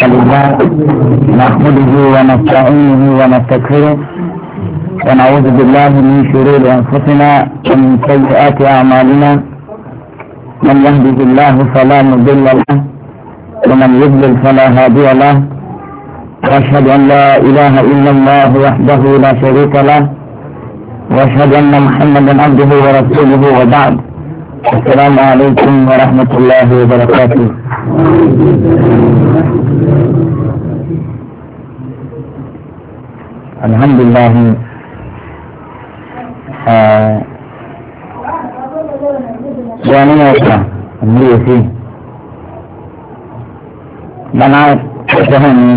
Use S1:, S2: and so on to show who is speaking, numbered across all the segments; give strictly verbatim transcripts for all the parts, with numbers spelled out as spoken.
S1: لله نحمده ونستعينه ونستغفره ونعوذ بالله من شرور انفسنا ومن سيئات اعمالنا من يهده الله فلا مضل له ومن يضلل فلا هادي له واشهد ان لا اله الا الله وحده لا شريك له واشهد ان محمدا عبده ورسوله وبعد السلام عليكم ورحمة الله وبركاته. الحمد لله يعني موقع اللي فيه بنات تفهمني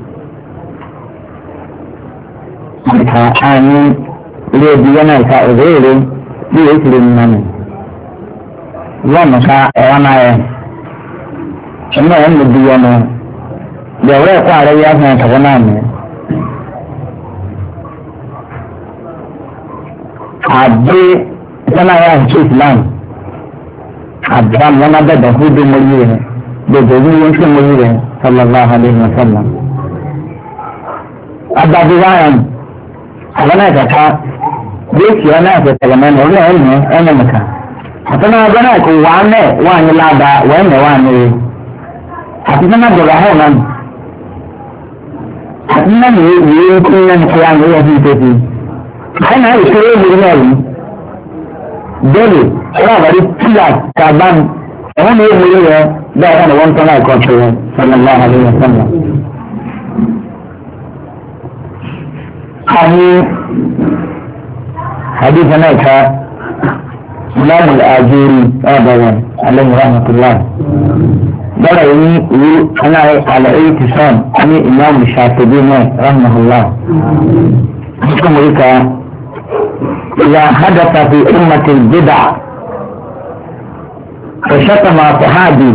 S1: أني ليدينا كأغيري ليسلم مني wọ́n ká ẹ̀rọ náà yẹ ẹ̀mí ẹ̀ ń lè di ọmọ ìyàwó ẹ̀kọ́ ààrẹ yẹ fún ẹ̀kọ́ náà mi. àdé sọ́nà yà ń ṣe islam àdàm wọn abẹ́dẹ̀ fún ìdí mọ́lì rẹ̀ gbogbo ìdí wọn ṣe mọ́lì rẹ̀ sallallahu alayhi wa sallam. agbadu wáyàn àwọn náà kàkà bí èsì ọ̀ náà fẹ̀ tẹ̀lẹ̀ mẹ́rin orí ẹ̀ ń mú ẹ̀ ń mú ká. àtúnà ọgbọ́n náà kò wá mẹ́ wà ní ládà wọ́n mẹ́ wà ní rẹ̀ àti sọ́nà jọba hàn náà àti náà ní ìwé kí ní ẹni kúrò àwọn ẹ̀yẹ́ fún ìtẹ́sí àti náà ìṣòro ìlú náà rí bẹ́ẹ̀lì ọ̀rọ̀ àbárí tíyà kàbán ẹ̀wọ́n ní ìwé rẹ̀ bẹ́ẹ̀ wọ́n ni wọ́n tán láì kọ́ tó rẹ̀ sọ́nà àlẹ́ sọ́nà. àní àdìsẹ́ náà ká إمام الآجوري أبدا عليه رحمة الله بدأ يقول أنا على أي اتصال أنا إمام الشاطبي رحمه الله حكم لك إذا حدث في أمة البدع فشتم صحابي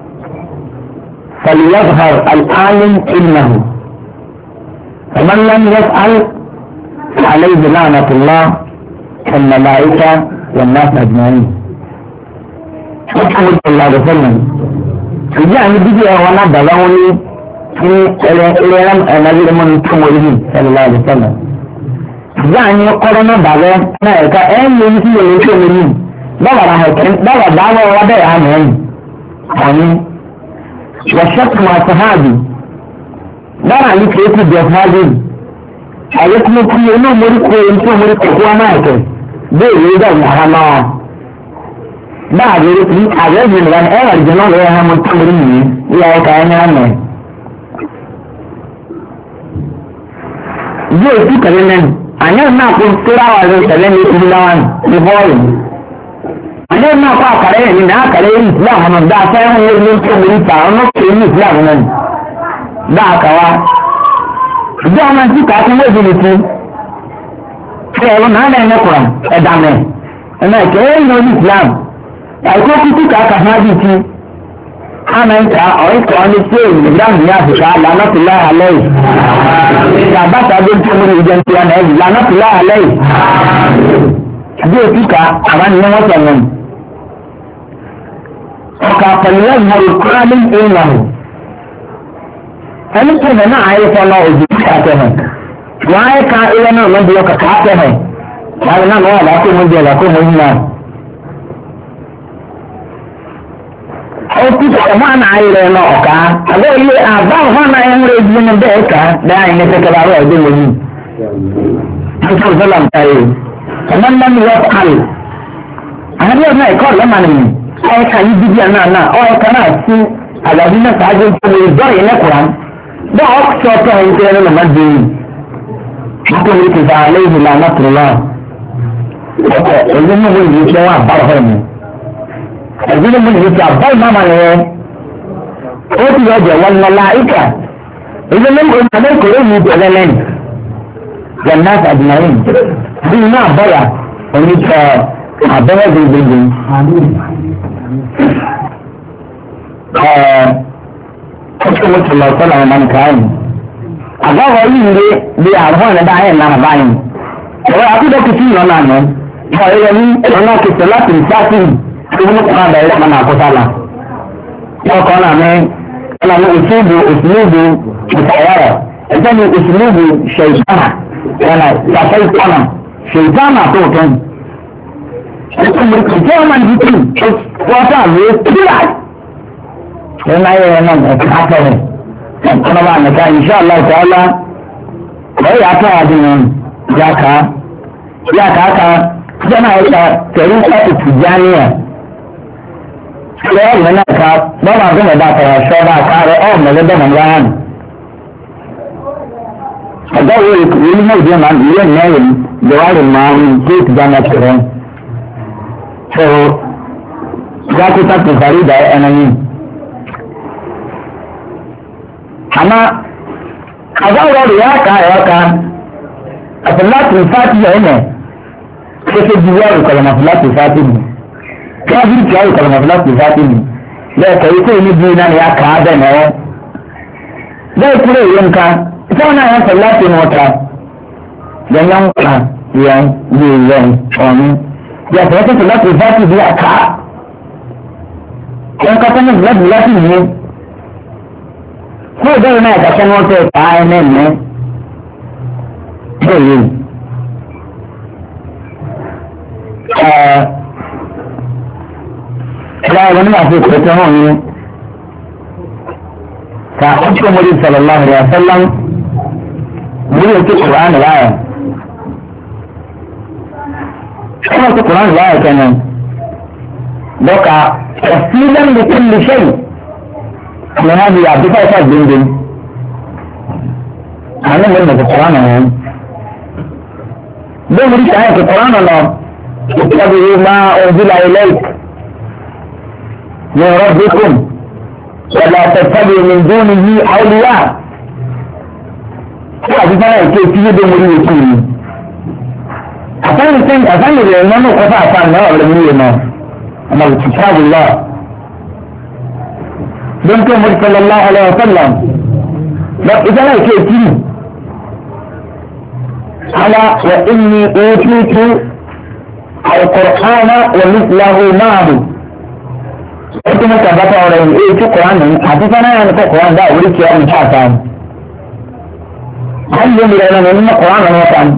S1: فليظهر العالم إنه فمن لم يفعل عليه لعنة الله والملائكة والناس أجمعين. محمد صلى الله عليه وسلم جاء بدي وانا بلوني في الإعلام النبي من تمره صلى الله عليه وسلم جاءني قرنا بعدين أنا كأن يمشي يمشي مني دوا راح يكون دوا دوا وده يعني يعني والشك مع صحابي دوا عليك يكون جهادي عليكم كل يوم مريكو يمشي مريكو هو ما يكون bẹ́ẹ̀ yóò dá ìyàrá náà báàgì rí àgbẹ̀jì nìkan ẹ̀rọ ìjọba lọ́wọ́ ẹ̀hán mọ́ tàbí nìyí ìyá ọkà ẹ̀yà mẹ́. bí òtún kẹ̀lé mẹ́nu àyẹ̀wò náà kó tóra wà lórí tẹ̀lé ní ìlú náà ní bọ́ọ̀lù. àyẹ̀wò náà kó àkàrà yẹn nínú àkàrà yẹn ìtura àwọn ọ̀nà dá afẹ́ wọn ní tóbi níta ọ̀nà kò ní ìtura àwọn ọ̀nà dá àkàwá. ìjọ ọmọ tí kàá fún wéjì nìkan ṣe ẹ̀rọ náà náà ẹ̀mẹ́kùnrà ẹ̀dàmẹ̀ ẹ̀mẹ́ ìkẹ́rẹ́ ìlú islam ẹ̀kọ́ kúkú kàkà náà bí ti àmẹ́ǹkà ọ̀ẹ́kọ̀ ní tí èyí ìdáhùn ní àṣìṣà lánàtìlá àlẹ́yì ìjàbáta bí tí mo rí ìjẹun tí wọn ẹ̀yìn lánàtìlá àlẹ́yì bí o kíkà àwọn ni wọ́n sọ̀rọ̀ ọkà pẹ̀lú ìmọ̀ràn kúrálí ìlànà ẹni tí ìmọ̀ náà ayé fọ́nà òjì kíkà wọ́n á ka ilé náà lọ́dí ọkà káàkiri ẹ̀ láti náà wọ́n àbákò mú jẹ́ àbákò mú yìí náà. ó ti sọ̀rọ̀ fún àná ayé rẹ̀ náà ọ̀ká àbẹ́ ilé àbáwọ̀ fún àná ayé rẹ̀ jí ní bẹ́ẹ̀ ká dáhà ní kẹ́kẹ́ àrọ̀ ẹ̀dẹ́ wọ̀ yìí. nípa ìfọ́lá ń tayé ọmọ ńlá mi wọ́n kàlù. àbẹ́ ọ̀nà ẹ̀kọ́ lọ́mà nìyí ọ̀ẹ́ka yìí bíbí àná náà ọ̀ẹ́ka náà sí àgbàdì náà sáájú nítorí ti fa aléìhì lánàtúrọ̀lá ọkọ̀ ẹ̀yìn mú ìlú tí wọ́n àbáwọ̀ ẹ̀ mú ẹ̀yìn mú ìlú tí àbáwọ̀ máma rẹ̀ ó ti yọ jẹ̀ wọn lọ́la ìkà ẹ̀yìn mú ìlú tí àbẹ́kọ̀rẹ́ ìlú tẹ̀lẹ́ lẹ́nu yẹnna àdìmọ́yìn bí iná àbọ̀yà òní tẹ àbẹ́rẹ́ gbẹgbẹgbẹ ẹ̀ ọ̀ṣun mo ti lọ sọ́nà ọ̀nà nìkan àgbàwọ̀ yìí lé bí àrùn ẹ̀dá ayé náà báyìí ọ̀rọ̀ akúdọ̀kìtì ìrọ̀nà àná ọ̀rọ̀ ẹ̀yẹ ní ọ̀nà kìtì láti ìsáàtì ìwúlò kan àbẹ̀rẹ̀ kan náà kó sálà ọkọ̀ náà ní أنا أسلوب أسلوب مسيرة الثاني أسلوب شيطانة أنا تفيت أنا شيطانة توتن الجامعة جيتين وطال يتبعي لما يوانا أتحفظه أنا بعد إن شاء الله تعالى وهي أتعادين جاكا جاكا جماعة طريقة التجانية لأن هناك بما كنا داخل الشوضع كار أم لدى من يان فدور يلمو جمعا يلين نايم دوار المعاون كيف جانا كرون فهو ذاك تبقى فريدة أنني أما أدور رياكا رياكا أصلاة الفاتحة هنا كيف الجوار كلمة صلاة الفاتحة كابير كاي كلمة صلاة الفاتحة لا كيف يجينا يا كذا نو لا يقول ينكا فأنا هذا صلاة الموتى جنيان كا يان يان أم يا كيف صلاة الفاتحة يا كا كم كتير صلاة الفاتحة هو ده ما كان موتى كاي نن هي لا لما في فتحون فأحكم النبي صلى الله عليه وسلم من القرآن الآية كما القرآن الآية كان بقى تفصيلا لكل شيء من هذه يعطيك أساس دين دين أنا من القرآن الآية ده مريد آية القرآن الله اتبعوا ما أنزل إليك من ربكم ولا تتبعوا من دونه أولياء هذه فعلا كيفية مريد كله أفعل سنة أفعل الإمام وقفع أفعل ما أولا مريد الإمام أما كتاب الله بنتم مريد صلى الله عليه وسلم إذا لا كيفية على وإني أوتيت القرآن ومثله معه أنتم كبتا ورين إيه شو قرآن حدثنا يعني القرآن ده أوليك يا أم شعفان هل يوم لنا من القرآن وطن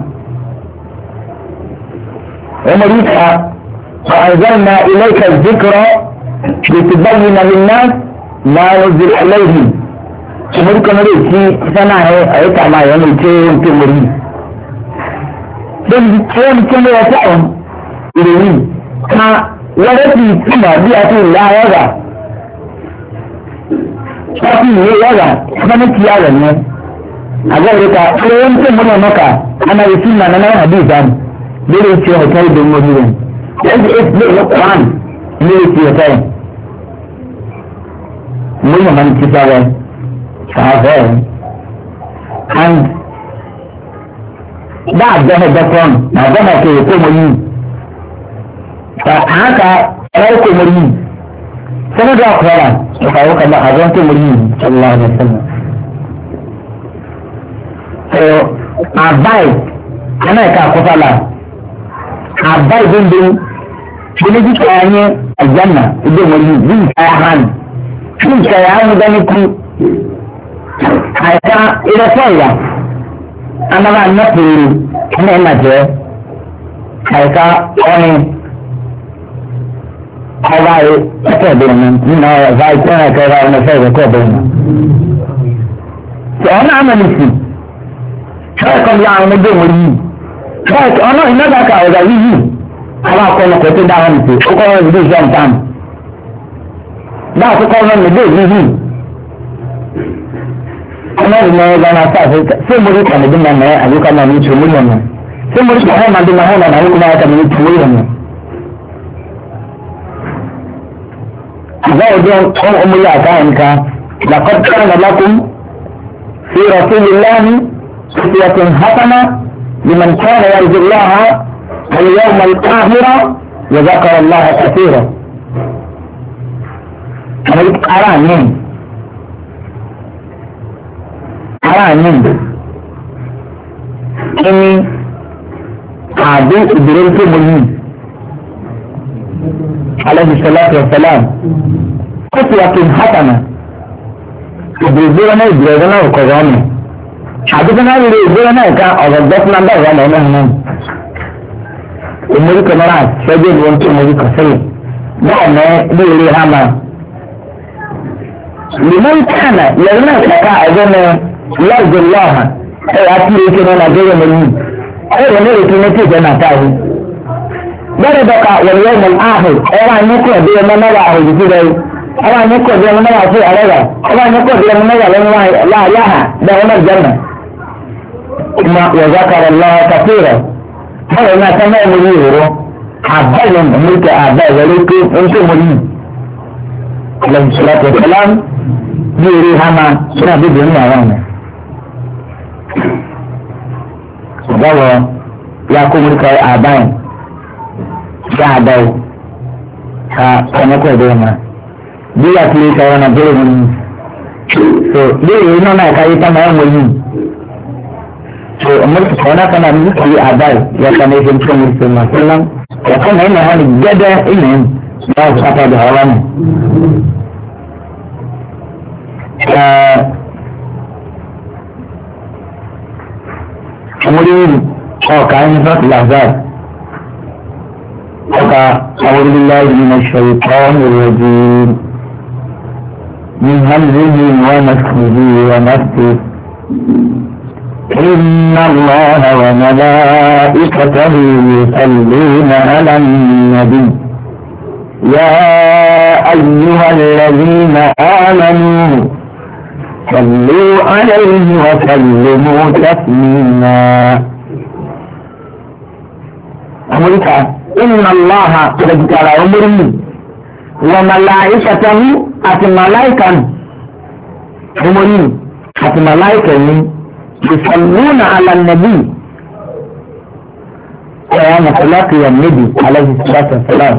S1: ومريكا وأنزلنا إليك الذكر لتبين للناس ما نزل عليهم ومريكا مريكي سنة أيكا ما يملكي يمكن مريك بل يمكن يسعهم إليه كما ولكن كما بيأتي الله يضع لكن يضع كما نتي هذا الناس أقول لك لا يمكن من مكة أنا يسمى أنا حديثا بلي في هتاي بالمدينة يجب إثبات القرآن بلي في هتاي من من كتابه فهذا عند بعد ده الدكتور بعدها كي يكون مين فهذا رأيك مريم سنة أخرى وقالوك الله حضرت مريم صلى الله عليه وسلم عباي أنا كأخطالا عباي بن بن بنجي كأني الجنة إدو مريم بن كأحان بن كأحان مدانكي حيثا إلى صلى أنا ما نفسي أنا إمجي حيثا أوني هواي أكبرنا من هواي كنا كذا ونفسه أكبرنا فأنا عمل فيه شاكم يعني مدوم لي شاك أنا إن ذاك أوزعيه أنا أقول لك تدعم فيه أقول لك بدي جام تام لا تقول لك بدي بدي أنا إن أنا أساس سموري كان بدنا ما أبوك ما نيجي مليون سموري كان ما بدنا هنا ما أبوك ما كان نيجي مليون هذا اليوم أم الله كائنك لقد كان لكم في رسول الله أسوة حسنة لمن كان يرجو الله واليوم الآخر وذكر الله كثيرا. أنا أرى من أرى من إني عبد إبراهيم المؤمن عليه الصلاة والسلام أسوة حسنة ìgbèrè náà ìgbèrè náà kọ̀ wọ́n mi àdúgbò náà lè ìgbèrè náà ká ọ̀rọ̀ gbọ́sùn náà bẹ̀rẹ̀ lọ́nà náà ìmúrí kọ̀mọ́ra ṣẹ́jú ìwọ̀n tó múrí kọ̀ sẹ́yìn bẹ́ẹ̀ mẹ́ bí ilé hama lèmọ́rí kánà lẹ́yìn náà kàkà ẹgbẹ́ mi lọ́ọ̀dù lọ́ọ̀hà ẹ̀rọ àti ìrèké náà nàgẹ́rẹ́ mi yìí ẹ̀rọ ní ìrèké ní tìjẹ́ náà táyé bẹ́ẹ̀ dọ́ka wọ̀n yẹ́ mọ̀ áhù ẹ̀rọ àyẹ̀kọ́ ẹ̀dẹ́ ọmọ náà àhù jù sílẹ̀ ẹ̀rọ àyẹ̀kọ́ ẹ̀dẹ́ ọmọ náà sí àrẹ́rà ẹ̀rọ àyẹ̀kọ́ ẹ̀dẹ́ ọmọ náà lọ́wọ́ láàyàhà bẹ́ẹ̀ ọmọ ìjẹ́nà kuma wọ̀zákàrọ̀ lọ́wọ́ kàfíìrọ̀ bẹ́ẹ̀ náà sẹ́mẹ́ mi yìí rọ àbẹ́yẹ mọ̀míkẹ́ àbẹ́yẹ lókè oúnjẹ mọ̀ yìí alẹ́ ìṣẹ́lẹ̀ tẹ̀lám bí eré hama sínú àbíbi ní àwọn ọ̀nà ọ̀gáwọ̀ ya kó mọ̀ríkà àbáyé ya àbáyé ka ọ̀nẹ́kọ̀ ẹ̀dẹ́ ọ̀nà bí wà kiri ka ọ̀nà bẹ́ẹ̀ mọ̀ yìí so bí eré náà náà káyé tá máa ń wọ̀ yìí so ọmọdé kọ̀ọ̀nà kan náà ní kiri àbáyé ya kan ní ẹgbẹ́ tó ń sọ ma sọ́lá ẹ̀kọ́ náà ìnáwó ni gẹ́gẹ́ ìnáwó náà sábà dà ọ̀rọ̀ mi. ọmọdé yìí ọ̀ka ẹni sọ́ọ̀tì làzard ọ̀ka àwọn olùlá yìí ní ṣòwò kọ́ ìrọ̀jì ní hàmìlì wọn nàkìlì wọn nàkìlì. إن الله وملائكته يصلون على النبي يا أيها الذين آمنوا صلوا عليه وسلموا تسليما أمريكا إن الله قد على أمره وملائكته أتي ملائكا أمره أتي ملائكا يصلون على النبي يا صلاة يا النبي عليه الصلاة والسلام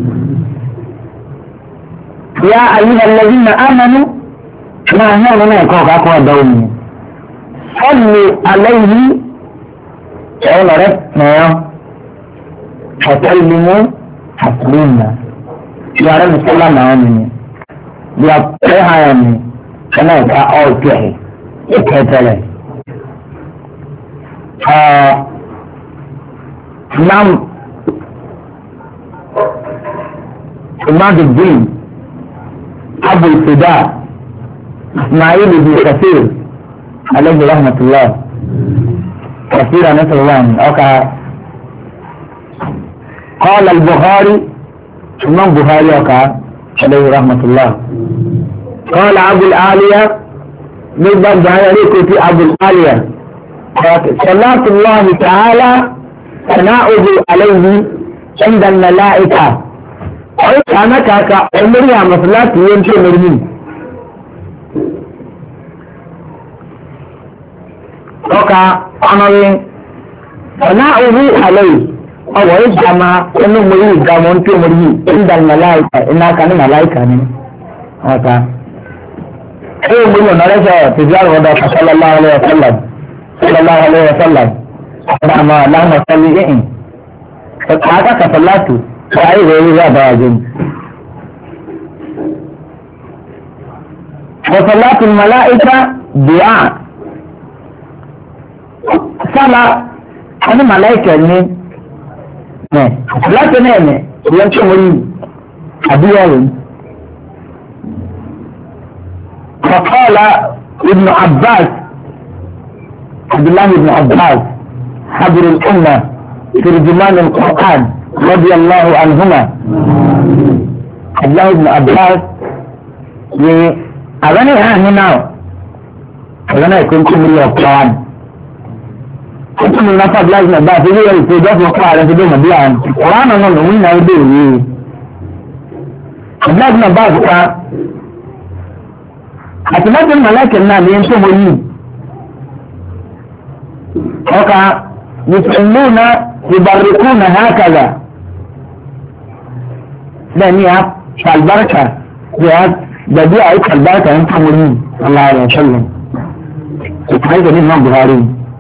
S1: يا أيها الذين آمنوا ما هنا ما يكون أقوى دومي صلوا عليه يقول رب ما فسلموا تسليما يا رب صلى الله عليه وسلم يا بيها يعني أنا كأول كهي يكتله إمام إمام الدين أبو الفداء إسماعيل بن كثير عليه رحمة الله كثيرا نسأل الله أوكا قال البخاري إمام بخاري أوكا عليه رحمة الله قال أبو العالية من بعد ذلك في أبو العالية صلاة الله تعالى ثناؤه عليه عند الملائكة قلت أنا كاكا أمريا مصلاة ينشي مرمين وكا أمرين ثناؤه عليه أو إجمع أنه مريد قامون في مريد عند الملائكة إنها كان ملائكة وكا أيه مريد نرجع تجار وضع صلى الله عليه وسلم صلى الله عليه وسلم أما اللهم صل إيه فهذا كصلاته فأي غير ذا باجن وصلاة الملائكة دعاء صلاة أنا ملائكة ني نه صلاة نه يمشي مريم أبيهم فقال ابن عباس عبد الله بن عباس حبر الأمة ترجمان القرآن رضي الله عنهما عبد الله بن عباس أغني ها هنا أغني يكون كل القرآن كنت من نفع عبد الله بن عباس يقول الفيدات وقع على سبيل مبيعا القرآن أنا نوين أوديه عبد الله بن عباس قال أتمنى الملائكة النام ينسوا لي وكا يسلمون يبركون هكذا لأنها فالبركة جهاز بديعة فالبركة ينفع لي صلى الله عليه وسلم هذا من الإمام البخاري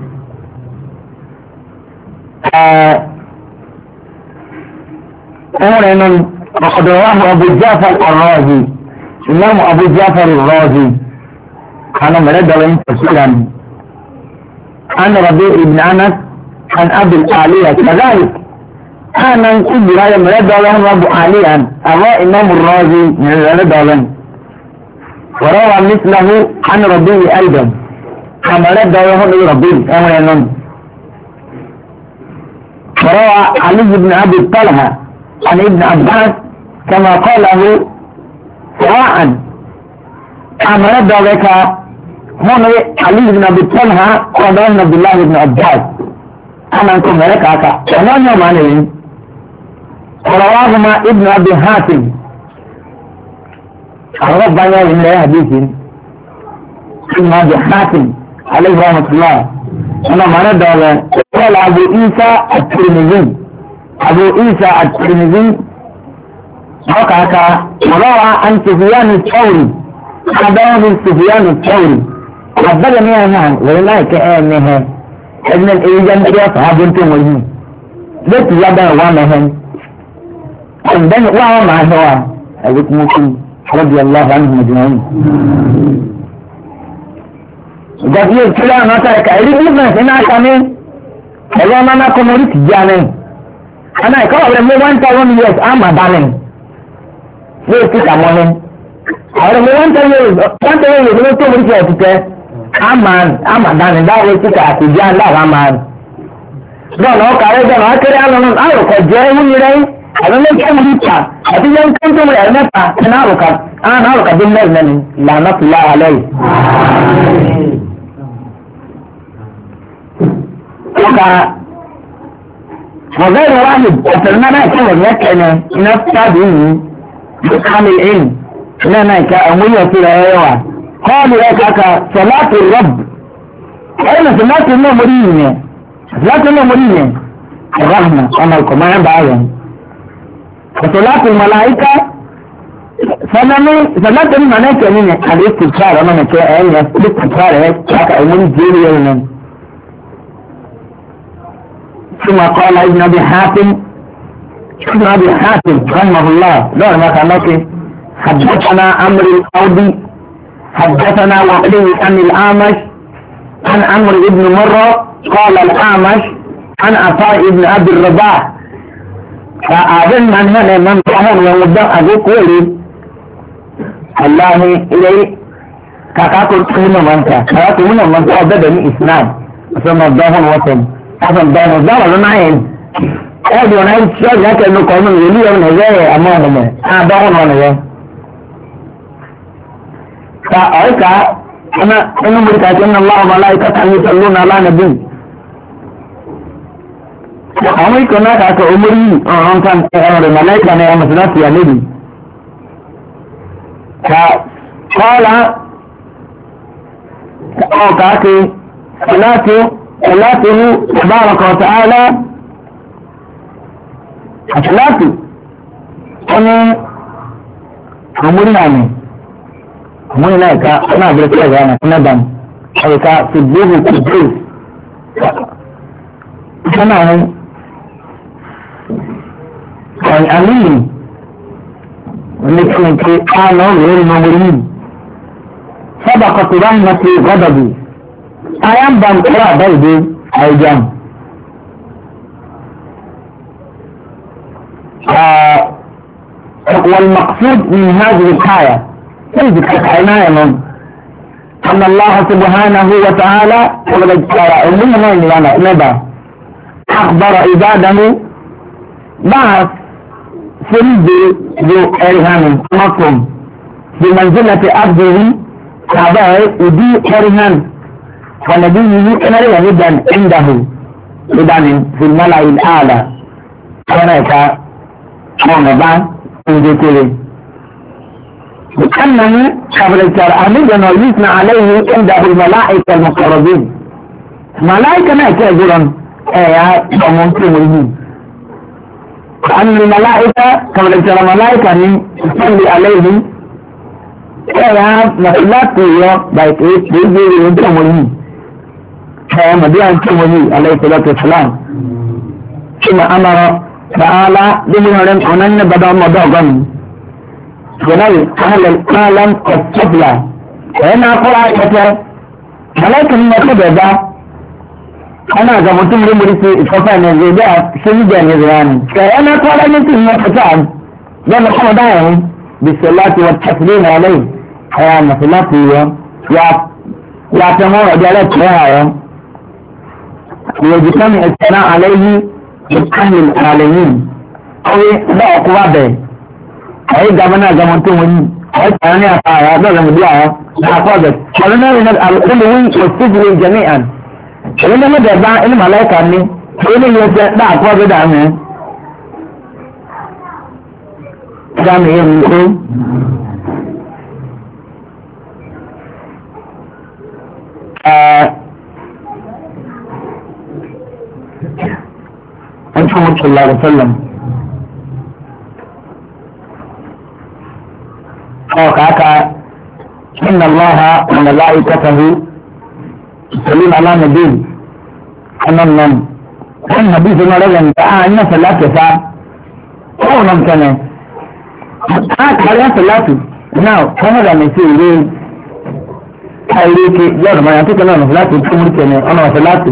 S1: أولا وقد رواه أبو جعفر الرازي الإمام أبو جعفر الرازي أنا مرد عليهم تفسيرا أنا ربيع بن أنس عن أبي الآلية كذلك أنا كل رأي مرد عليهم أبو آلية أبا إمام الرازي من مرد عليهم وروى مثله عن ربيع أيضا مرد عليهم ربيع أمر النم وروى علي بن أبي طلحة عن ابن عباس كما قاله سواء مرد عليك هون علي بن ابي طلحه وابن عبد الله بن عباس انا انكم ملك عكا ومن يوم عليهم ورواهما ابن ابي حاتم ربنا من لا حديث ابن ابي حاتم عليه رحمه الله انا مرد على قال ابو عيسى الترمذي ابو عيسى الترمذي هكذا وروى عن سفيان الثوري حدث سفيان الثوري حدثني انا والله كانها ابن الايجان يا صاحب انتم وجهي ليش يدا وانهم عندنا وهو مع هو ابيك ممكن رضي الله عنهم اجمعين جب ये चला ना था कहीं भी ना सेना कामे हेलो ना ना को मोरी जाने अना को अरे मैं वन थाउज़ेंड इयर्स आ मदाने ये की कामोने और मैं वन थाउज़ेंड वन थाउज़ेंड ये तो मोरी क्या होती है aman aman dan da we ti ka ti jan da aman do no ka re do na kere alo no alo ko je mu ni dai alo ne ke mu ta ati jan kan to me na ta na ro ka ana ro ka din ne ne la na la alai ka وغير واحد وفرنا كان يكن نفس دين بكامل العلم لنا كأمية في الأيوة قالوا لك صلاة الرب أين صلاة المؤمنين صلاة المؤمنين الرحمة أنا لكم ما ينبعين وصلاة الملائكة صلاة الملائكة من الاستغفار أنا نكاء أين الاستغفار هيك كأمون جيلي يومين ثم قال ابن أبي حاتم ابن أبي حاتم رحمه الله دور ما كان لك حدثنا عمرو الأودي حدثنا وقيل عن الأعمش عن عمرو بن مرة قال الأعمش عن عطاء بن أبي الرباح فأظن من هنا من ظهر ومدى أبو قولي الله إليه كاكاكو تكون منك كاكاكو من منك أبدا إسلام ثم الظهر وطن أصلا الظهر الظهر لنعين أبدا ونعين شيء لكن أنه قومن يليه من هذا أمامه أبدا ونعين فأيك أنا أنا مريك أن الله وملائكته يصلون على نبي أمي كنا كأك أمري أن كان أمر الملائكة أنا مسلات يا نبي قال أو كأك صلاته صلاته تبارك وتعالى صلاته أنا أمري عني من هناك أنا أدرك أنا ندم هيك في الجيل الكبير كمان كان أمين ونحن كانوا غير مؤمنين سبقت رحمتي غضبي أيام بنقرأ بيدي أيام والمقصود من هذه الآية تجد عناية أن الله سبحانه وتعالى أخبر عباده بعث سند ذو إرهان مقم بمنزلة عبده هذا يدي إرهان ونبيه كنريه جدا عنده إذن في الملأ الأعلى هناك موضع وذكره لأنه قبل الكرامين يثنى عليه عنده الملائكة المقربين ملائكة ما يكذلون آيات ومنكمين لأن الملائكة قبل الكرامين يصلي عليهم آيات مسلات بايت إيش بيجي ينكمين هي مدينة كمين عليه الصلاة والسلام ثم أمر تعالى بمهرم أنن بدأ مضاغا جلال أهل العالم السفلى ẹ̀ náà kọ́ra ẹ̀kẹ́tẹ́ mọ̀lẹ́kì ní ọkọ̀ bẹ̀dá ẹ̀ náà gbàmọ́ tó múlẹ̀ múlẹ̀ sí ìkọ́fà ẹ̀ nàìjíríà bẹ́ẹ̀ ṣé níjà ní ìrìn ẹ̀ náà kọ́ra ní tí ìyẹn kọ́tà bẹ́ẹ̀ ni kọ́mọ dáhùn bìsẹ̀ láti wọ́n tẹ̀sílẹ̀ náà lẹ́yìn ẹ̀yà mọ̀sẹ̀ láti yọ yà tẹ̀mọ́ ọ̀dẹ́ alẹ́ ààrẹ يجتمع الثناء عليه من أهل العالمين أو لا أقوى به أي جمنا جمنتم أي ثانية فايا لا مدعاء لا أقوى قالنا من الأرض والسجن جميعا إنما ماذا بعد إن ملاك عني إن يجد لا أقوى بدعمه جميع منكم محمد صلى الله عليه وسلم قال إن الله وملائكته يصلون على النبي أمامنا كان النبي صلى الله عليه وسلم تعالى إن صلاة ساعة أو نمكن هات حاليا صلاة ناو كما لا نسير ليه حاليك جار ما يعطيك أنا صلاة تكمل كنا أنا صلاة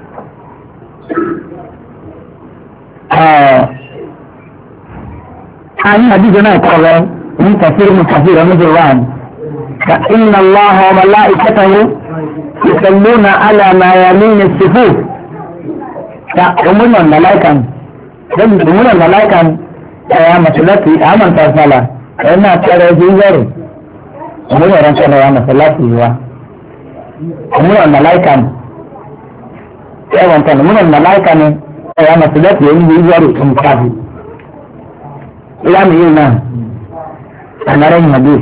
S1: عن حديثنا قال من كثير من كثير من القرآن إن الله وملائكته يصلون على ما يمين الصفوف يأمرون الملائكة يأمرون الملائكة يا مسلاتي أمن تصلى إنها ترى جيزر أمرون رسول يا مسلاتي أمرون الملائكة يا أمرون الملائكة يا مسلاتي جيزر مكافي لم يلنا أنا رأي حديث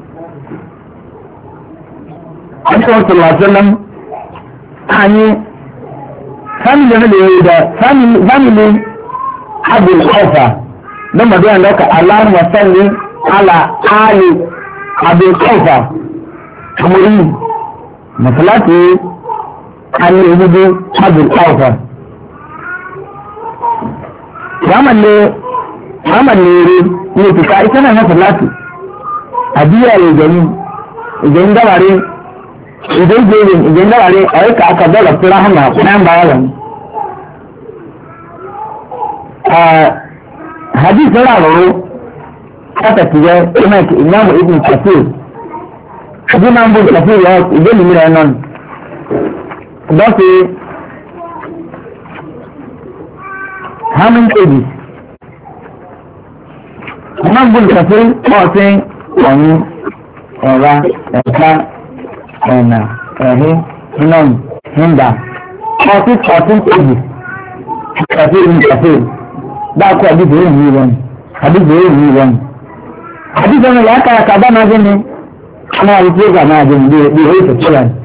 S1: صلى الله عليه وسلم يعني فاميلي هذا فاميلي فاميلي أبو الخوفة لما بيان لك اللهم صل على آل أبو الخوفة حمرين مثلاتي أن يهدو أبو الخوفة وعمل Muhammad Nere ne fita ita na masa lati a biya ya gani idan gabare idan gere idan gabare a yaka aka dala fira hana nan ba yawan a hadisi rararo aka tiye ina ki imamu ibn kafir ibn ambu kafir ya idan ni mira nan da ke hamin keji Imam Bul Kafir ọ̀sìn ọ̀yìn ẹ̀ra ẹ̀ka ẹ̀nà ẹ̀hìn hinọ́n hinda ọ̀sìn ọ̀sìn kejì kafir ní kafir dákú àdìgbò èyí wọn àdìgbò èyí wọn. àdìgbò ní yàtọ̀ àkàbá náà gẹ́ni ọmọ àdìgbò ìgbà náà gẹ́ni bí bí èyí tó tó rẹ̀.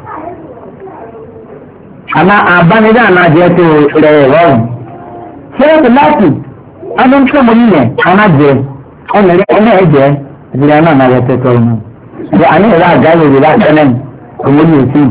S1: àmà àbánidá náà jẹ́ tó rẹ̀ rọrùn. ṣé o ti láti ọdún tó mọ nílẹ̀ ọ̀nà jẹ́ ọ̀nà ọ̀nà ẹ̀jẹ̀ ìdílé náà náà yẹtẹ̀ tó ọ̀nà ìdí àní ìlà àgáyé ìlà tẹ́lẹ̀ òun ní òsì.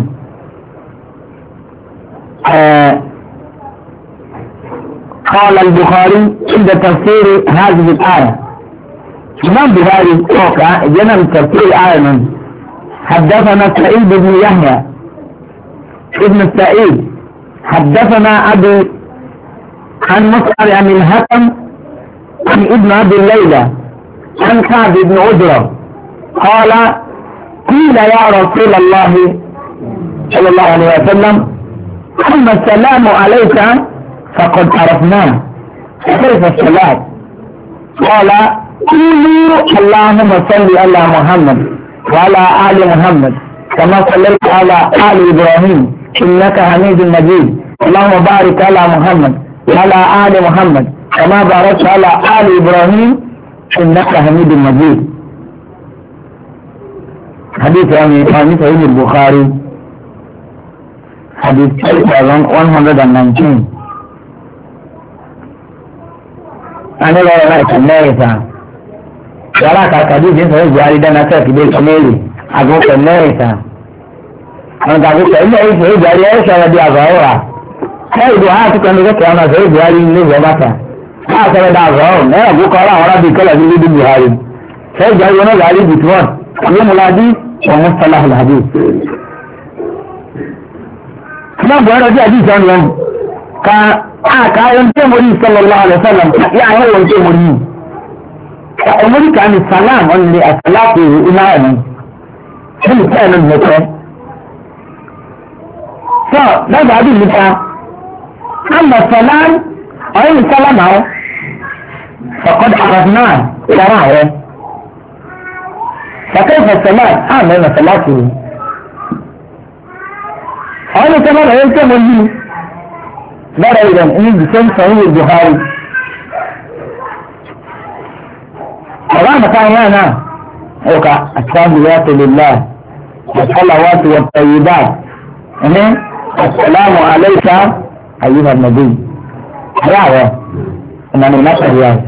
S1: قال البخاري عند تفسير هذه الآية الإمام البخاري توقع جنب تفسير الآية من حدثنا سعيد بن يحيى ابن سعيد حدثنا أبي عن مصعب عن الهتم عن ابن أبي الليلة عن كعب بن عجرة قال قيل يا رسول الله صلى الله عليه وسلم أما السلام عليك فقد عرفناه كيف الصلاة قال قولوا اللهم صل على محمد وعلى آل محمد كما صليت على آل إبراهيم إنك حميد مجيد اللهم بارك على محمد وعلى آل محمد كما باركت على آل إبراهيم إنك حميد مجيد. حديث عن صحيح البخاري حديث one hundred nineteen. أنا لا رأيت الناس ولا كحديث صحيح البخاري ده نسأت به كمالي أقول الناس أنا أقول إلا إيه صحيح البخاري إيش هذا دي أظهرها هاي دعاء تكون لك أنا صحيح البخاري اللي جمعتها هذا ده أظهر لا أقول قال أنا بكلا في البخاري صحيح البخاري أنا قال لي بتوان يوم الحديث ومصطلح الحديث ما بقول لك حديث عنه كا كا ينتهي مريض صلى الله عليه وسلم يعني هو ينتهي مريض كأمريكا عن السلام عن الصلاة إمامه هل كان المكان فماذا هذه المكان أما السلام أين السلام هو فقد عرفناه تراه فكيف السلام آمن صلاته أين كمان أين مريض لا أيضا إن بسم صحيح البخاري فلما كان هنا وقع التحيات لله والصلوات والطيبات السلام عليك أيها النبي رأى أن من نفسه يعني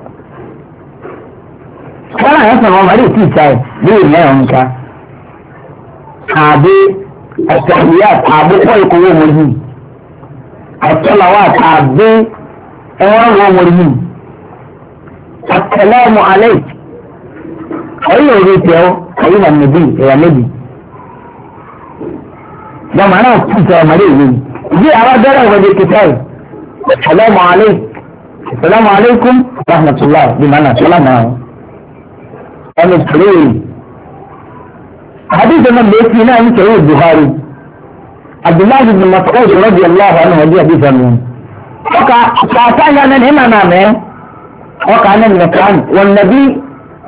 S1: فلا يسمع مريض في شيء بيه ما يهمك أبي التحيات أبي خلق ومريد الصلوات أبي أمر ومريد السلام عليك أيها الرجل أيها النبي يا نبي ده معناه كنت مريض دي أراد دارة وجه الكتاب السلام عليك السلام عليكم ورحمة الله بمعنى سلام عليكم أنا الكريم حديث من بيتنا من سعيد البخاري عبد الله بن مسعود رضي الله عنه ودي حديث عنه وقع فأتانا أن هنا نعمه وقع عن المكان والنبي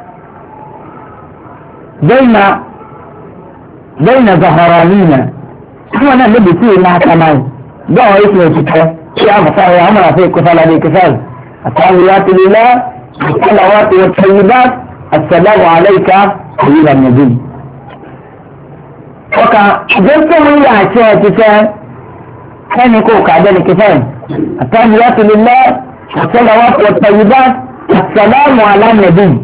S1: بين بين ظهرانينا هو أنا النبي فيه مع كمان دعوا اسمه كتاب يا مصاري عمر في كفال هذه كفال التحيات لله الصلوات والطيبات السلام عليك أيها النبي وقع جبت من العشاء كفال كان يكون كعدان كفال التحيات لله الصلوات والطيبات السلام على النبي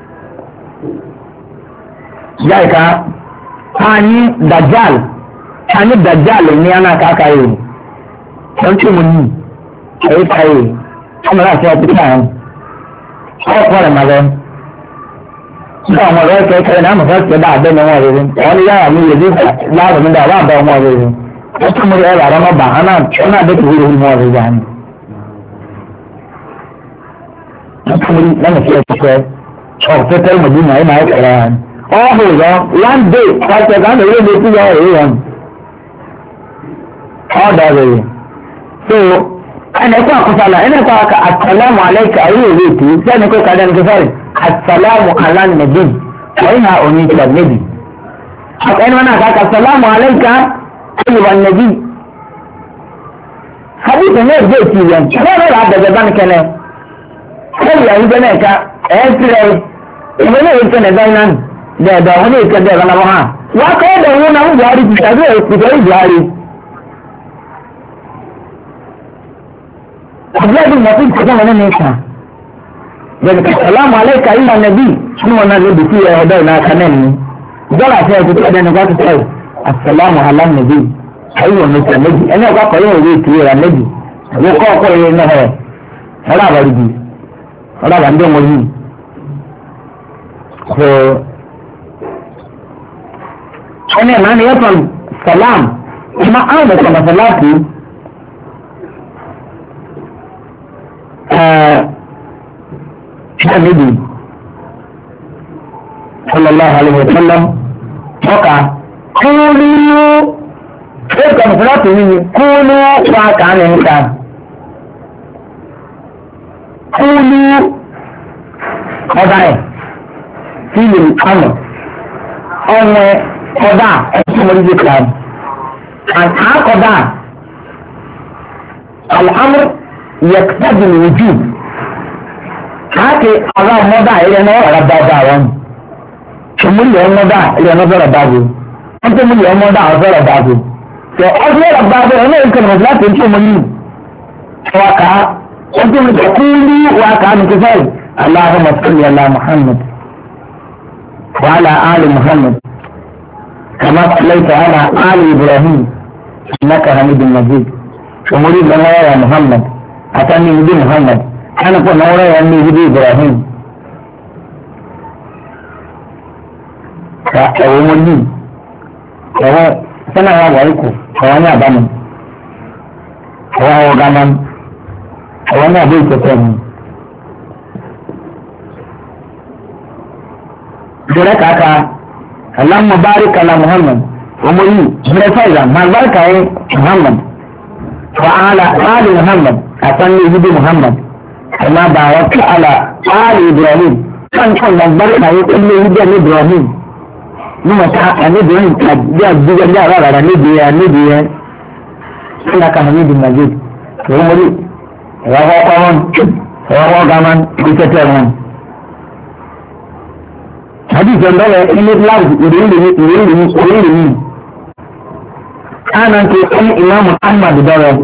S1: ذلك ثاني دجال ثاني دجال اللي أنا كاكاي كنت مني أي كاي أنا لا شيء تكلم أو قال ماذا لا ما ذاك كاي أنا ما فاز كذا بين ما بين أنا يا أمي يجيب لا من ده لا ده ما بين أنت مري أنا أنا ما أنا أنا بتقول ما بين أنتم لما في أشياء أو تتكلم مدينة أي ما يكلم أو هو one day كذا كذا يقول لي تيجي أيه هذا ده so أنا أقول كذا أنا أقول السلام عليك أيه بيتي أنا أقول كذا كذا السلام على النبي وإنها أنيت النبي أنا أنا أقول السلام عليك أيها النبي حديث النبي بيتي يعني لا لا هذا جبان كلام هل يعني جناك أسرع إذا يمكن أن ده ده هناك كذا أنا وها وكذا هو نعم جاري كذا كذا جاري أبلاد المطيب كذا ولا نيشا ذلك السلام عليك أيها النبي شنو أنا اللي فيه هذا كمان جرى شيء كذا أنا قلت له السلام على النبي أيوة مثل النبي أنا قلت له يجي النبي وقال قال إنه هذا بدي هذا عنده مهم so أنا ما نفهم سلام ما أنا كما سلامي النبي صلى الله عليه وسلم وقع قولوا كيف كما سلامي قولوا وقع عن الإنسان قولوا قضاء في الأمر أو قضاء اسم الكلام عن قضاء الأمر يقتضي الوجوب هكي الله مضى إلى نوع ربابا شمول يوم مضى إلى نظر ربابا أنت من يوم مضى نظر ربابا فأظهر ربابا أنا يمكن مزلات انتو مني وقع أنت من تقولي وقع من كفاية اللهم صل على محمد وعلى آل محمد كما صليت على آل إبراهيم إنك حميد مجيد ومريد لنا يا محمد أتاني نبي محمد أنا قلت نورا يا نبي إبراهيم ka ẹ̀wọ̀n mo yìí ẹ̀wọ̀n sẹ́nà wà wọ̀ ikú ẹ̀wọ̀n ní àbámu ẹ̀wọ̀n àwọn ọ̀gá náà ẹ̀wọ̀n ní àbẹ́ ìtẹ̀tẹ̀ mi. Jẹ́rẹ́ kàkà Allahumma barik ala Muhammad ọmọ yìí jẹ́rẹ́ fàyà máa bárìkà yẹn Muhammad wa ala ali Muhammad àtàlẹ́ ìdíje Muhammad kama barakta ala ali Ibrahim kan kan máa bárìkà yẹn kọ́lé ìdíje ní Ibrahim níwọ̀n ká àníbìrin àbí àdúgbò ní àrà rà níbi ẹ̀ níbi ẹ̀ sílá kan níbi Majid ọmọ yìí ẹ̀wọ̀n ọkọ̀ wọn ẹ̀wọ̀n ọgá wọn ìtẹ̀tẹ̀ wọn. Hadis yang dah ini lagi ini ini ini ini ini ini. Anak kita Imam Ahmad dah.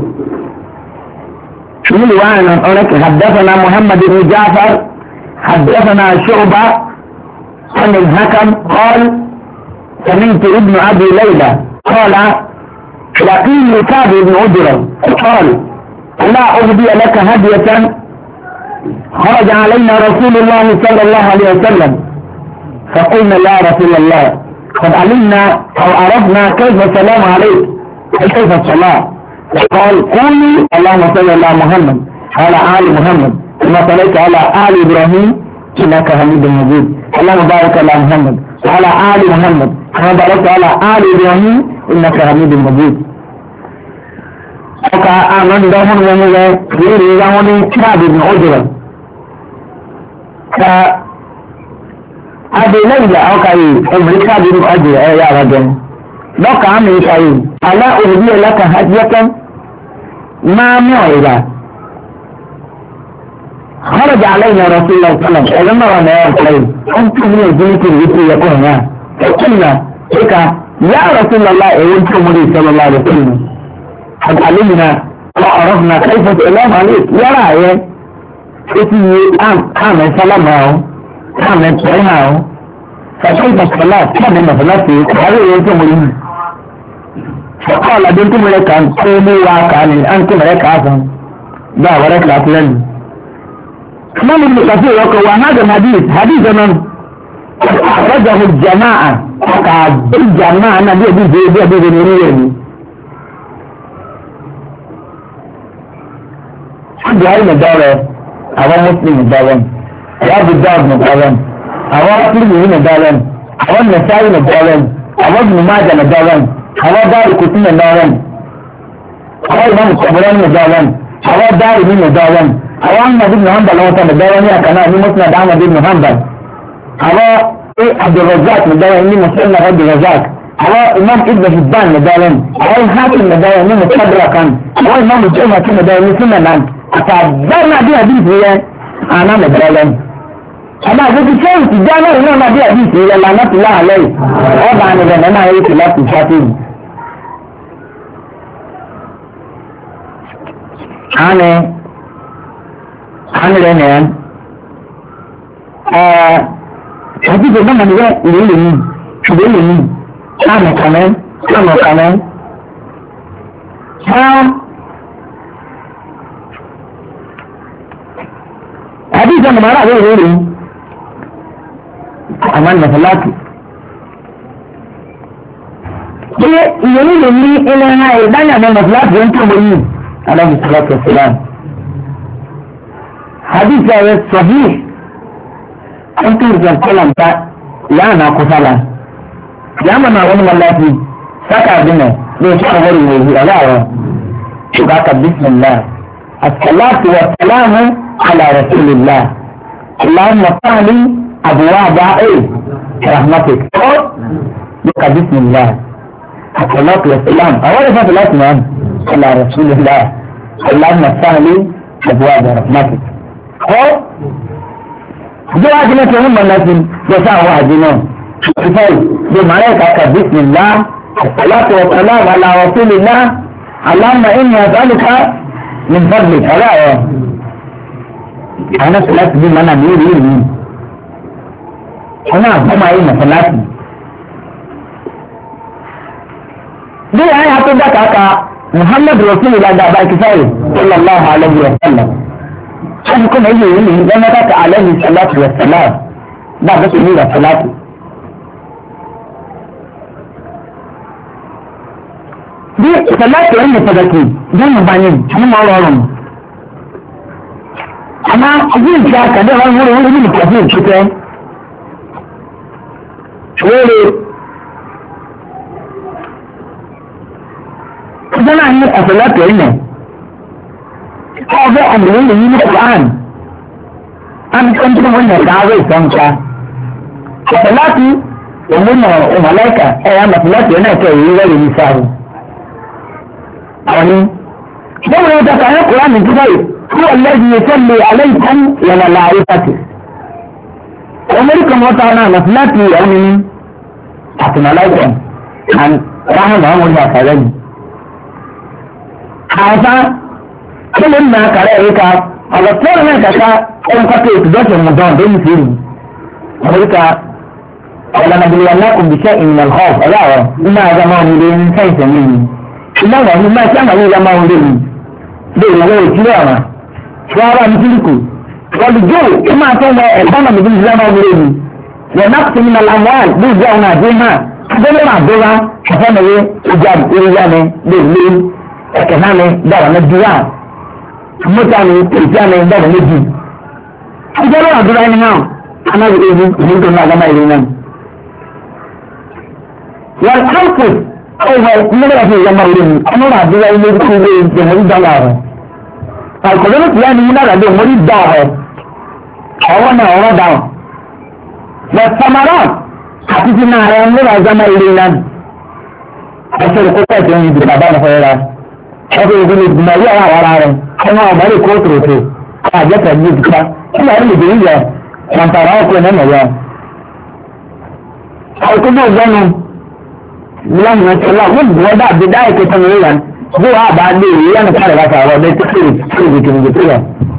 S1: Ini wana orang haddatsana Muhammad bin Ja'far haddatsana Syu'bah عن الحكم قال سمعت ابن أبي ليلى قال لقيني كعب بن عجرة قال لا أهدي لك هدية خرج علينا رسول الله صلى الله عليه وسلم فقلنا يا رسول الله قد علمنا او عرفنا كيف السلام عليك كيف الصلاة قال قولي اللهم صل على محمد على آل محمد كما صليت على آل إبراهيم إنك حميد مجيد اللهم بارك على محمد وعلى آل محمد كما باركت على آل إبراهيم إنك حميد مجيد وكا آمن دهون ومغا يري دهوني كعب بن عجرة Adi Laila ọkàyè Amẹ́ríkà bí ní ọjọ́ ẹ̀yà àrọ̀jọ́ lọ́kà Amẹ́ríkà yìí alá òbí ẹ̀lẹ́kà hajjẹ́kẹ́ máa mú ọ̀rẹ́dà ọ̀rọ̀jà aláìní ọ̀rọ̀ sí ọ̀sán ẹ̀rọ náà wà náà ọ̀kọ̀ yìí wọ́n tún ní ìdí ní kiri ìpè yẹ kọ́ ọ̀yà ẹ̀kúnlá ṣíkà yá ọ̀rọ̀ sí lọ́lá èwo tí mo rí ìṣẹ́lọ́lá rẹ̀ fún mi àgbàlẹ́yìnà ọ̀rọ̀ fún akẹ́kọ̀ọ́ ẹlẹ́mọ̀ alẹ́ yára ayẹ etí yé àmì sálámà ọ̀ àmì tẹ̀lé ọ̀ فكيف الصلاة كان مثلاتي هذا يتم فقال بنتم لك أن قوموا وكان أنتم لك عفوا لا ولك الأطلال إمام ابن كثير يقول وهذا الحديث حديث من أخرجه الجماعة وقعد الجماعة نبي أبي زيد أبي بنيري حد هاي مدارة أو مسلم مدارة أو أبو الدار مدارة àwọn fúlùmí nàdọ́rẹ́n àwọn nàṣáyì nàdọ́rẹ́n àwọn gbùmájà nàdọ́rẹ́n àwọn dáàrí kùtù nàdọ́rẹ́n àwọn ìmọ̀mù sọ̀bọ̀rẹ́ nàdọ́rẹ́n àwọn dáàrí ní nàdọ́rẹ́n àwọn ahmadu muhammad lọ́wọ́ta nàdọ́rẹ́n ní àkànná ní musnad ahmadu muhammad àwọn a abdulrazak nàdọ́rẹ́n ní musnad abdulrazak àwọn imam ibn hibban nàdọ́rẹ́n àwọn hakim nàdọ́rẹ́n ní musadrakan àwọn imam jẹ́mọ̀tì nàdọ́rẹ́n ní sunanan àtàbẹ́rẹ́ náà bí àdìsí yẹn àná nàdọ́rẹ́n àmọ́ àgbẹ̀bí sẹ́yìn ti já náà náà máa bí àbí ìṣẹ̀lẹ̀ lànà tó láàlẹ́ yìí ọba ànìyàn náà máa yẹ kí láti ṣáàtìyì. àní àní rẹ̀ nìyẹn ẹ̀ẹ́ àti ìṣẹ̀lẹ̀ náà nìyẹn ìlú ìlú mi ìlú ìlú mi àmì kàmẹ́ àmì kàmẹ́. àbí ìṣẹ̀lẹ̀ màrà àbí ìlú ìlú aman masalati ile yoni le ni ina ha idanya na masalati en to moyi alayhi salatu wassalam hadith ya sahih antu rizal kalam ta ya na ko sala ya mana wani wallahi saka dina ne shi wari ne ala wa shuka ka bismillah as-salatu wassalamu ala rasulillah allahumma salli أبواب إيه رحمتك لك بسم الله الصلاة والسلام أولا فاتلات من على رسول الله اللهم سهل أبواب رحمتك هو جو عجلة هم الناس يساء واحدين كفاية بمعركة بسم الله الصلاة والسلام على رسول الله اللهم إني أسألك من فضلك ألا أنا سألت بمعنى ميري أنا أقوم أي مثلاتي دي آية حطبك أكا محمد رسول الله دعبا كفاية صلى الله عليه وسلم أنكم أيه يلي لما تك عليه الصلاة والسلام بعد سنين الصلاة bí ìṣẹ̀lẹ̀ tó ń lè pàtàkì lẹ́nu bá yẹn ní mọ́ ọlọ́run. àmọ́ ọdún ìjà kàdé wọn wúlò wúlò ní ìkàfé ìtúkẹ́. wúlò ọjọ́ náà ní ìṣẹ̀lẹ̀ tó ń lẹ̀. ọbẹ̀ àmìlẹ̀ yìí ní ọ̀hán. àmì tó ń tún wọn yẹn káwé ìsọ̀nka. ìṣẹ̀lẹ̀ tó òun náà ọmọlẹ́kà ẹ̀yà màtìlẹ́tì ẹ̀ náà kẹ́ ìwé wẹ́lẹ̀ ní sáà. àwọn bọ́ọ̀lù yóò tẹ̀ka ẹ̀ kúrò àmì kíkọ́ yìí kí ọ̀lẹ́dì yìí tẹ́lẹ̀ alẹ́ ìtàn yàrá láàrin pàtì. ọmọdékan wọn ta náà màtìlẹ́tì ẹ̀ ní àtìmọ́láìkọ̀ and ráhùn náà wọ́n yà kàrẹ́ ni. àwọ̀sá kí ló ń nà kàrẹ́ yìí ká ọ̀rọ̀ tẹ́lẹ̀ náà kàkà ẹ̀ ń kọ́tẹ́ ìtùdọ́tẹ̀ mọ̀dán lórí fìrì. ọmọdéka ọ̀lànàbìlìyànlákùn bìṣẹ́ ìmìnà hall ọ̀làwọ̀ nínú àgbàmọ́ òmìnira ní sáyẹ̀nsì ẹ̀mí ni. ìlànà ní máa sáà ní ìyàmọ́ òun lèmi bẹ́ẹ̀ ni wọ́n ìtúlẹ̀ ọ̀nà wọ́n ara ní kíríkù wọ́n lè jóò kí máa tọ́ lọ ẹ̀gbọ́n náà níbi ìyàmọ́ òun lèmi wọ́n náà ti ní malamuwan bí ìjọ àwọn àdé náà abẹ́lẹ́ máa dọ́ra àfẹ́nàwé ìjà ìrìyà ni lè lé ẹ̀kẹ́ náà ni dáwà ní dúrà mọ́tà ni ìjà ni dáwà ní jù. ìjọba àdúrà ẹni náà anáwó ewu ìmúdò náà lọ́mọ ìrìn náà. wọ́n á pè ọwọ́ nígbà tí ìyá máa wọlé mi ọmọ náà bí wọ́n lé kí ilé ìjẹun orí dáná rẹ̀ àìkọ̀lẹ́ ní tìyá ni múnára dé mórí dá rẹ̀ ọwọ́ náà ọwọ́ dáhùn lọ samara àti ti náà rẹ̀ nígbà tí máa ilé náà ẹsẹ̀ rẹ̀ kókó ẹ̀sẹ̀ yìí di bàbá rẹ̀ fẹ́ ra ẹsẹ̀ rẹ̀ kókó ìgbìmọ̀ yí àwọn ara rẹ̀ ọmọ ọmọ rẹ̀ kó tòrótò àjẹpẹ̀ ní ìdíkà nígbà tí ìdè yíyẹ kàǹtàrà ọkùnrin náà nà yá àìkókó ìgbẹ́nu lọ́nà ìṣẹ̀lá wọ́n bù wọ́n dàbí dáì kẹta ní ìyàn bó wà bá lè rí yánà káàrẹ̀ bá sàrọ̀ ọdẹ tó kéré kéré kéré kéré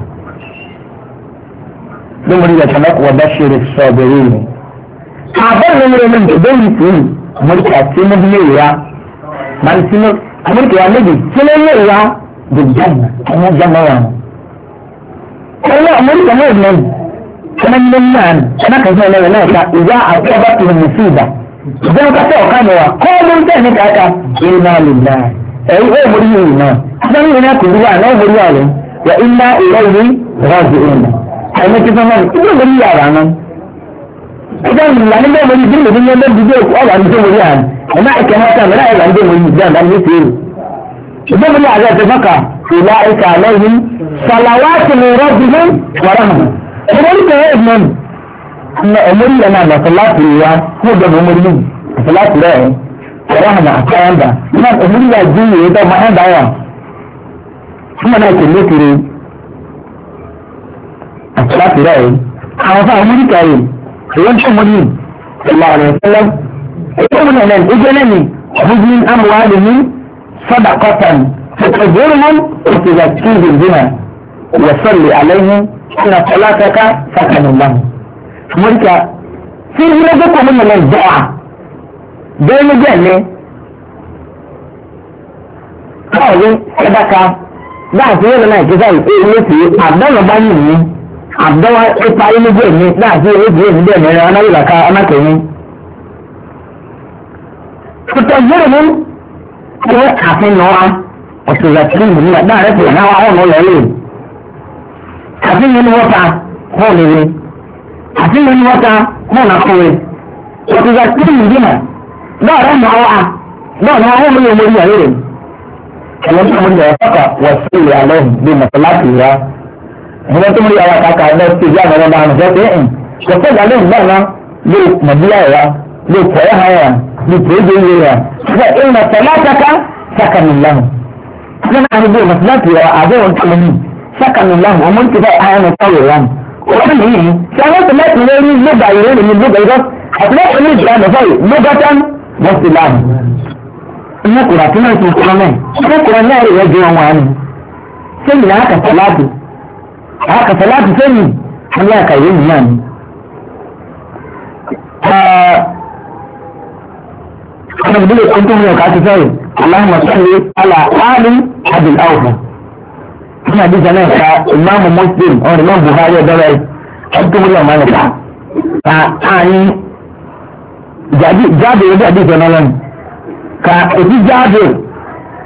S1: lómọdé yàtọ̀ lọ́kọ̀ wọ́n bá ṣeré sọ ọ̀bẹ̀rẹ̀ rẹ̀. àbẹ̀rẹ̀ mi rẹ̀ mi ìdè yìí sí amẹ́ríkà tí mo bí lè ra máa ń sinú amẹ́ríkà wà méjì tí lè lè ra the jama àwọn jama wà. ẹ̀rọ amẹ́ríkà náà nà ẹ̀nà ní náà ẹ̀nà kẹsàn-án ẹ̀rọ náà ká ìyá àkọ́bá tó ní sí ìdá ìjọba kátó ọ̀ká ni wa kọ́ ló ń tẹ̀ ní kàkà iná lìlá ẹ̀yí ó mórí yìí náà sọ́nà yìí náà kò rí wa náà mórí àrùn wà iná ìrọ̀ yìí rọ́ọ̀dì ìrìnà ẹ̀mí ti sọ́nà ní ìjọba mórí yàrá náà ìjọba ìlànà nígbà mórí bí lòdì ní ọlọ́dún bí ọ̀gá ní mórí àrùn ẹ̀má ìkẹ́ wọn kà mẹ́rà ìlànà nígbà mórí ìjà náà ní ti rù ìjọba mórí àrùn ẹ̀tẹ̀ fọ́kà ìlà ìkà lẹ́yìn sàlàwátì ní rọ́ọ̀dì ní wàràmù ẹ̀mọ́rí yẹn náà lọ́sọ̀láàtì wa fún ìjọba ọmọdé yìí lọ́sọ̀láàtì rẹ̀ ẹ̀rọ àmà àkáyàndà náà ẹ̀mọ́rí yà jí ìwé tó máa ń dáwà fún ọ̀nà ìkè lókèrè lọ́sọ̀láàtì rẹ̀ àwọn fún ọmọdé kàrí ìwọ́n tó mọ́dé ìlà rẹ̀ fẹ́lẹ́ ẹ̀kọ́ mọ́ náà ojú ẹlẹ́ni ọ̀hún amúhálì ní sọ́dà kọ́tàn fẹ̀tẹ̀gbọ́n òkèèrè kíndì dínà wọ́sọ̀lẹ̀ àlẹ́yìn sínú ọ̀làkẹ́ká sàkànnìláhùn amurka sai yi na gako mana nan da'a dai na jan ne kawai sadaka za a fiye da na kisa yi ɗaya ne fiye abdan ba yi ne abdan wa ipa yi na jan ne za a fiye da fiye da ne ana yi laka ana kai ne fitar jirgin ko kafin nawa wato zakirin da nuna da rafi na wa wani wani kafin yin wata ko ne ne àti lórí wọ́ta náà nà kọ́wé òkúta tí ìlú dínà báọ̀rọ̀ mọ̀ ọ́ à báọ̀rọ̀ wọn wọ́n mú orí ayé rẹ̀ ẹ̀yọ́ tó múlẹ̀ ọ̀fọ́kà wọ̀ sí ilẹ̀ alẹ́ bí mọ̀tàláàtì rà ẹ̀yọ́ tó múlẹ̀ àwọn àkàkà ẹ̀dọ́ sí ìjà àwọn ọmọdé àwọn ọ̀fẹ́ ẹ̀hìn kò fẹ́ ìgbàlẹ́ ìgbà náà lè mọ̀bíyà ẹ̀yà lè pọ̀ ẹ̀hà ẹ̀yà lè pọ̀ ẹ̀jẹ̀ ìyẹ̀ ẹ̀yà ṣe ìmọ̀ tẹ̀láàtàkà sàkàmìláhùn lẹ́nà àdúgbò mọ̀tàláàtì rà àbẹ̀wọ̀n tó lónìí sàkàmìláhùn ọmọ nípa àwọn ọ̀tọ̀ rẹ̀ wọ́n ní yìí tí a wọ́n ti láti lórí lóba ìrẹ́lẹ̀ ní lóba ìrọ́ àti láti ní ìgbà nìfọ́ yìí lóbátán wọ́n ti láàmù. iná kùrà tí náà ti kúrọ náà iná kùrọ náà rẹ̀ jẹ́ wọn wáyé sẹ́yìn náà àkàtà láti àkàtà láti sẹ́yìn ní àkàyé yìí náà ni. ọ̀nà ìdílé kan tó ń yọ káàkiri sẹ́yìn aláhùn ọ̀sánlé alà áàlì àdìl áwùfà. Ina di sana ka Imam Muslim or Imam Bukhari da rai an kuma ya mana ka ka ani jadi jadi da di sana nan ka idi jadi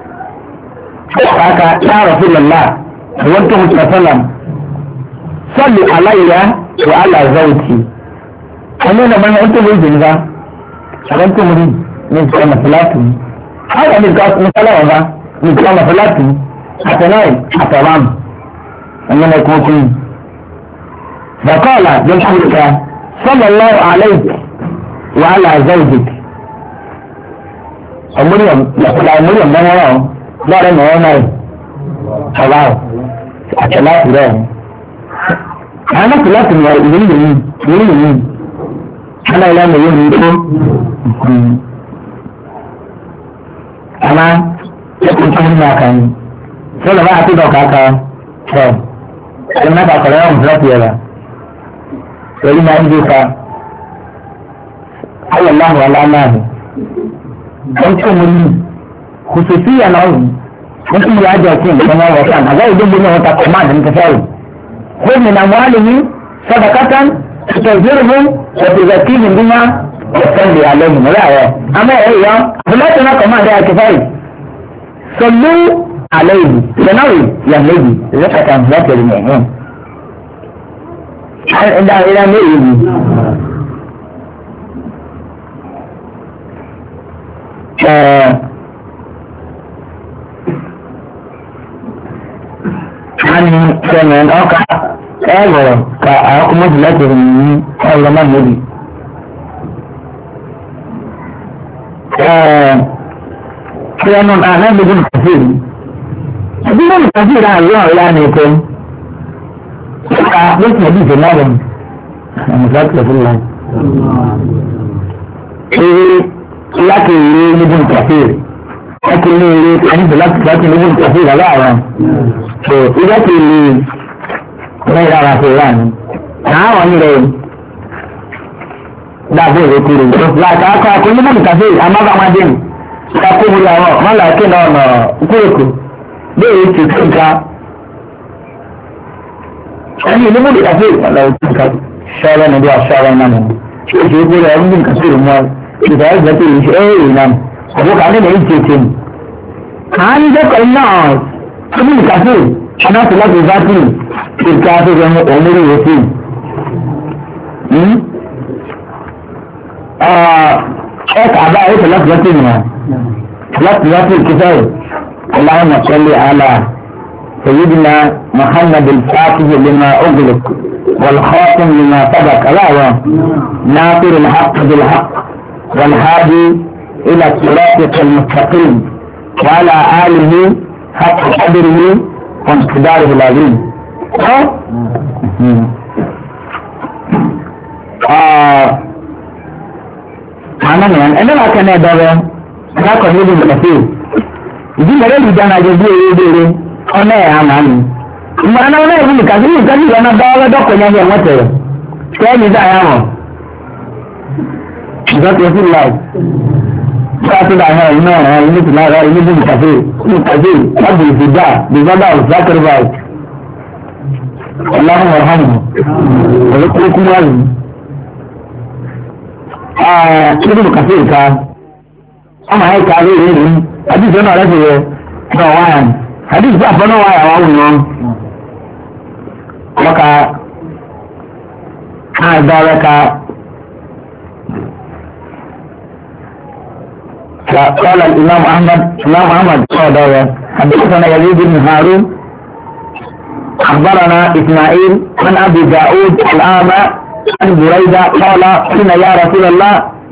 S1: haka ya rasulullah wanto mutasallam salli alayya wa ala zawti wannan da bana wanto mai jinga wanto muri ne kuma salatu haka ne ga musalawa ba ni kuma salatu atanai ataram wannan ne kuma kun فقال بالحمد صلى الله عليك وعلى زوجك مريم يقول مريم ما يراه لا لا ما يراه خلاص أكلات له أنا كلات من يريد مين يريد مين أنا لا ما يريد أنا يكون كم كان سلوا ما أتينا كاكا شو كنا كاكا يوم ثلاثة يلا وإن عندك حي الله ولا الله أنتم من خصوصيا العظم أنتم يعجبون كما وكان هذا يجب أنه تقمان من تفاوض خذ من أموالهم صدقة تطهرهم وتزكيهم بما وتصلي عليهم لا أما هي فلا تنقى ما لها كفاية صلوا عليه سنوي يا نبي إذا كان ذات المعنون إلى إلى مين عن كمان أوقع أجر كأقوم بلاتهم أو لما نبي كان أنا بدون كثير بدون كثير عن الله يعني يكون ليس حديث النظم مذاكرة في الله لكن ابن كثير لكن حديث لكن ابن كثير لا أعلم إذا كان ما يرى رسولان نعم إليه لا بد يقول لا كأكو كل ابن كثير أما بعد دين كأكو يا ما لكن أنا كويكو ليه تكذب أنا لم أدرك كثير لو كنت شالا ندوا شالا نامو شو شو يقول أنا كثير ما إذا أردت إيش نام أبوك أنا ما يجيتين عندك الناس كم كثير أنا سلا بذاتي الكافر يوم عمري وفي هم آه إيش أبا إيش سلا بذاتي ما سلا بذاتي كثير اللهم صل على سيدنا محمد الفاتح لما أغلق والخاتم لما سبق لا ناصر الحق بالحق والهادي إلى صراطك المستقيم وعلى آله حق قدره وامتداره العظيم أنا من أنا ما كان يدعو أنا كان يدعو كثير يجي مرة يجانا جزء يدعو ọ̀nà ẹ̀ àmà ni ìmọ̀ ọ̀nà ọ̀nà ìlú kàtí ní ìkàtí ìrọ̀nà báwọ́ dọ́kọ̀ ní ẹgbẹ̀ wọ́n tẹ̀rẹ̀ kẹ́ẹ̀mì dáyà mọ̀ ìgbàtí sí láì káàtí dáyà iná ọ̀rọ̀ ilé ti lára ilé bí kàfé ní kàfé lábì ìfìdá bìbádà sacrifice ọ̀làhùn ọ̀hánù ọ̀rọ̀ kúrúkú wáyé ilé bí kàfé ìka ọmọ àyíká lè rí rí àdìsẹ́ náà rẹ̀ fi rẹ̀ náà wáyà ni hadith bá fọ́nà wáyà wá wù yán wọ́ka àgbàrẹ́ ka قال الإمام أحمد الإمام أحمد قال حدثنا يزيد بن هارون أخبرنا إسماعيل عن أبي داود الأعمى عن بريدة قال قلنا يا رسول الله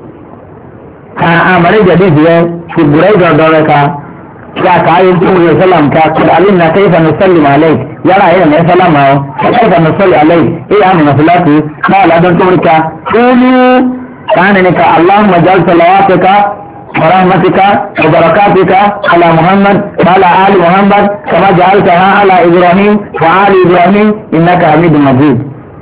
S1: أمر جديد في بريدة دورك يا كاين صلى الله عليه وسلم قد علمنا كيف نسلم عليك يرى هنا سلام كيف نصلي عليك ايه عم صلاتي قال هذا تمرك قولوا كان لك اللهم اجعل صلواتك ورحمتك وبركاتك على محمد وعلى ال محمد كما جعلتها على ابراهيم وآل ابراهيم انك حميد مجيد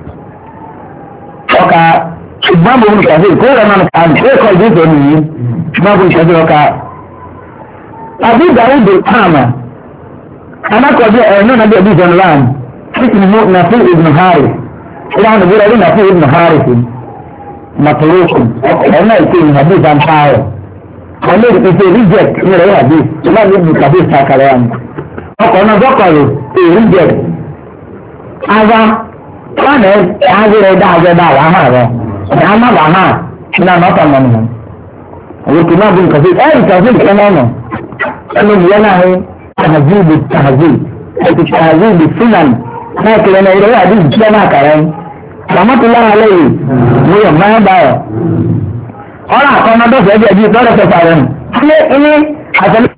S1: وكا امام ابن كثير كل ما كان كل دي تني امام ابن كثير وكا أبي داود الأعمى أنا قد أنا نبي أبي جنران اسمه نفيع ابن حارث إلى أن نقول أبي نفيع ابن حارث مطلوق أنا يكون حديث عن حارث أنا يكون ريجك من الحديث لا ابن كثير ساكران ọkọ̀ náà dọ́kọ̀rọ̀ èyí jẹ aza wọn ẹ̀ azẹ́rẹ́ dáadẹ́ dá wàá hàn rẹ̀ ẹ̀ á má wàá hàn ní àná ọ̀tọ̀ mọ̀ nìyẹn àwọn kìnnà bí nǹkan sí ẹ̀ nǹkan sí nǹkan náà nù ẹnu ìyẹn náà ní tàhàzíìbì tàhàzíì ẹ̀tì tàhàzíìbì fúnàn náà kìlẹ̀ náà ìrẹ́wà àdìsí tí wọ́n náà kàrẹ́ àmọ́tòlára lẹ́yìn mo yọ̀ máa ń bá ọ̀ ọ̀rọ̀ àkọ́nà dọ́sẹ̀ ẹ̀jẹ̀ bíi tọ́lẹ̀ fẹ́ fàrẹ̀ nù ilé ilé àtẹlẹ́